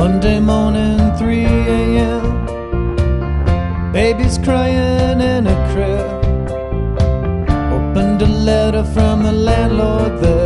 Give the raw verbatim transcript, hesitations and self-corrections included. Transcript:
Monday morning, three a.m. Baby's crying in a crib. Opened a letter from the landlord there.